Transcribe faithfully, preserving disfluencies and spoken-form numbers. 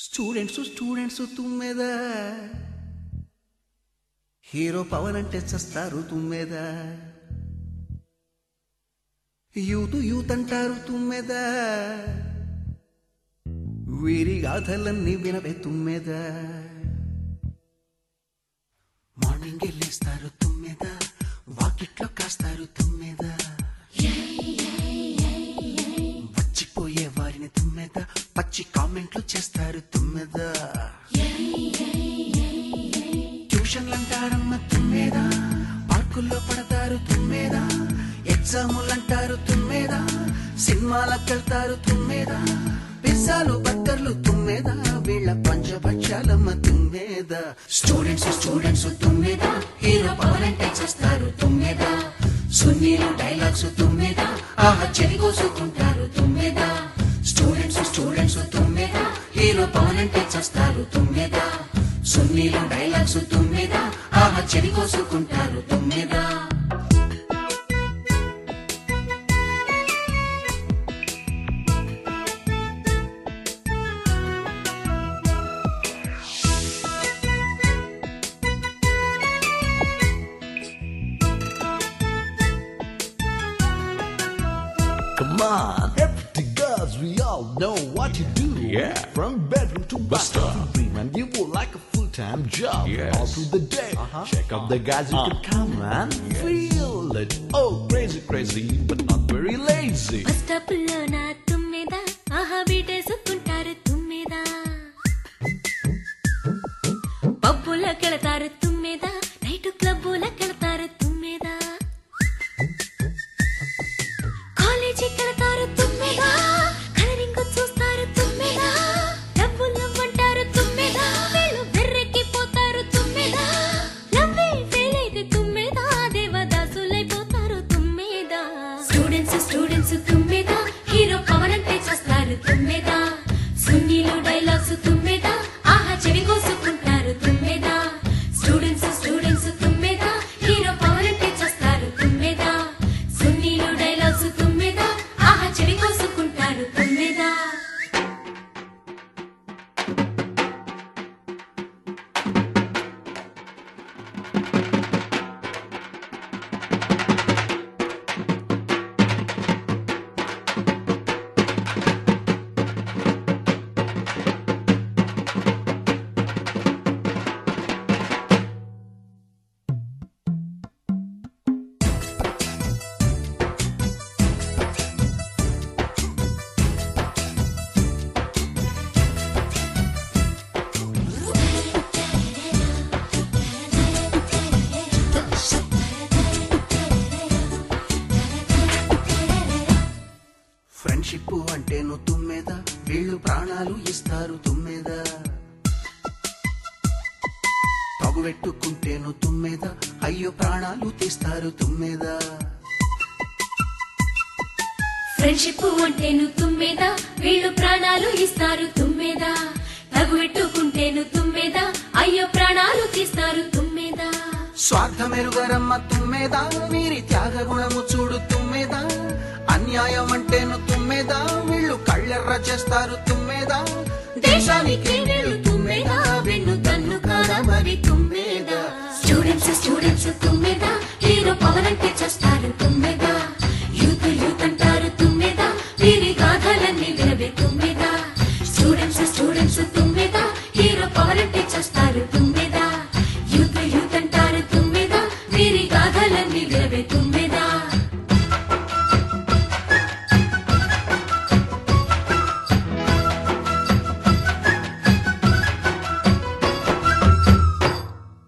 Students students తుమ్మెద hero Pawan అంటే చస్తారు తుమ్మెద యూత్ యూత్ అంటారు తుమ్మెద వీరి గాథలన్నీ వినవే తుమ్మెద మార్నింగ్ వెళ్ళేస్తారు తుమ్మెద వాకిట్లో కాస్తారు తుమ్మెద వచ్చిపోయే వారిని తుమ్మెద పచ్చి కామెంట్లు చేస్తారు తుమ్మెద ట్యూషన్లు అంటారమ్మ తుమ్మెద పార్కుల్లో పడతారు తుమ్మెద ఎగ్జాములు అంటారు తుమ్మెద సినిమాలకు వెళ్తారు తుమ్మెద పిజ్జాలు బర్గర్లు తుమ్మెద వీళ్ళ పంచభక్షాలమ్మ తుమ్మెద స్టూడెంట్స్ స్టూడెంట్స్ తుమ్మెద హీరో పవన్ అంటే చేస్తారు తుమ్మెద సున్నీలు డైలాగ్స్ తుమ్మెద ఆహా చెరి కోసుకుంటారు తుమ్మెద స్టూడెంట్స్ స్టూడెంట్స్ తుమ్మెద హీరో పవన్ అంటే చేస్తారు తుమ్మెద సున్నీలు డైలాగ్స్ తుమ్మెద ఆహా చెరి కోసుకుంటారు తుమ్మెద Come on, everything girls, we all know what you do. Yeah. From bedroom to bathroom to dream, and you will like a full-time job. Yes. All through the day. Uh-huh. Check out the guys who Uh. can come and Yes. feel it. Oh, crazy, crazy, but not very lazy. Bus stop లో నా తుమ్మెద ఆహా బీటేసుకుంటారు తుమ్మెద పబ్బులకు వెళతారు తుమ్మెద night క్లబ్బులకు వెళతారు తుమ్మెద కాలేజీకి వెళతారు తుమ్మెద కలరింగ్ చూస్తారు తుమ్మెద డబ్బులు అంటారు తుమ్మెద వీళ్ళు వెర్రెక్కిపోతారు తుమ్మెద లవ్వే ఫెయిల్ అయితే తుమ్మెద దేవదాసులైపోతారు తుమ్మెద స్టూడెంట్స్ స్టూడెంట్స్ తుమ్మెద హీరో పవన్ అంటే చేస్తారు తుమ్మెద సున్నీలు డైలాగ్స్ తుమ్మెద ఆహా చెవి కోసుకుంటారు తుమ్మెద స్టూడెంట్స్ స్టూడెంట్స్ తుమ్మెద హీరో పవన్ అంటే చేస్తారు తుమ్మెద సున్నీలు డైలాగ్స్ తుమ్మెద ఆహా చెవి కోసుకుంటారు తుమ్మెద ఫ్రెండ్షిప్ అంటేను తుమ్మెద వీళ్ళు ప్రాణాలు ఇస్తారు తుమ్మెద తగువెట్టుకుంటేను తుమ్మెద అయ్యో ప్రాణాలు తీస్తారు తుమ్మెద ఫ్రెండ్షిప్ అంటేను తుమ్మెద వీళ్ళు ప్రాణాలు ఇస్తారు తుమ్మెద తగువెట్టుకుంటేను తుమ్మెద అయ్యో ప్రాణాలు తీస్తారు తుమ్మెద స్వార్థమెరుగరమ్మ తుమ్మెద వీరి త్యాగ గుణము చూడు తుమ్మెద అన్యాయం అంటేను తుమ్మెద వీళ్ళు కళ్ళెర్ర చేస్తారు తుమ్మెద దేశానికి వీళ్ళు తుమ్మెద వెన్ను తన్ను కాదా మరి తుమ్మెద స్టూడెంట్స్ స్టూడెంట్స్ తుమ్మెద హీరో పవన్ అంటే చేస్తారు